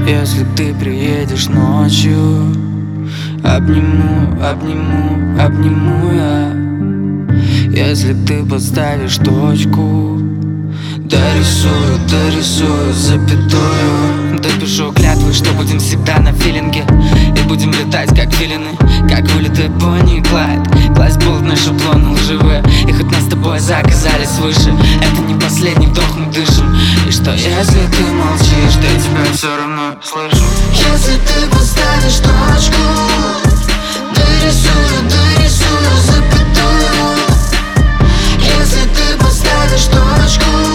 Если ты приедешь ночью, обниму, обниму, обниму я. Если ты поставишь точку, дорисую запятую. Допишу клятвы, что будем всегда на филинге и будем летать как филины, как вылитые Бонни и Клайд. Класть будут на шаблоны лживые, и хоть нас с тобой заказали свыше, это не последний вдох, мы дышим. И что если ты молчишь, то я тебя все равно слышу. Если ты поставишь точку, дорисую запятую. Если ты поставишь точку,